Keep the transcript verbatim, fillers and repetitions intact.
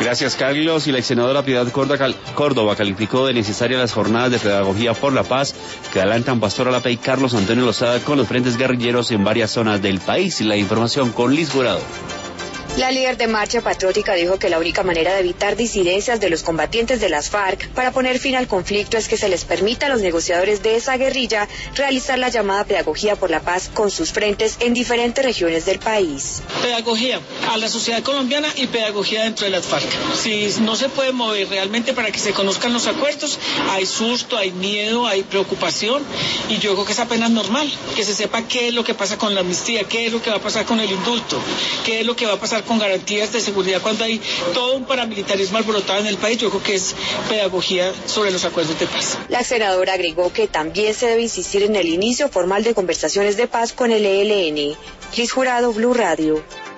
Gracias, Carlos. Y la ex senadora Piedad Córdoba calificó de necesaria las jornadas de pedagogía por la paz que adelantan Pastor Alape y Carlos Antonio Lozada con los frentes guerrilleros en varias zonas del país. Y la información con Liz Jurado. La líder de Marcha Patriótica dijo que la única manera de evitar disidencias de los combatientes de las FARC para poner fin al conflicto es que se les permita a los negociadores de esa guerrilla realizar la llamada pedagogía por la paz con sus frentes en diferentes regiones del país. Pedagogía a la sociedad colombiana y pedagogía dentro de las FARC. Si no se puede mover realmente para que se conozcan los acuerdos, hay susto, hay miedo, hay preocupación, y yo creo que es apenas normal que se sepa qué es lo que pasa con la amnistía, qué es lo que va a pasar con el indulto, qué es lo que va a pasar con garantías de seguridad cuando hay todo un paramilitarismo alborotado en el país. Yo creo que es pedagogía sobre los acuerdos de paz. La senadora agregó que también se debe insistir en el inicio formal de conversaciones de paz con el E L N. Liz Jurado, Blue Radio.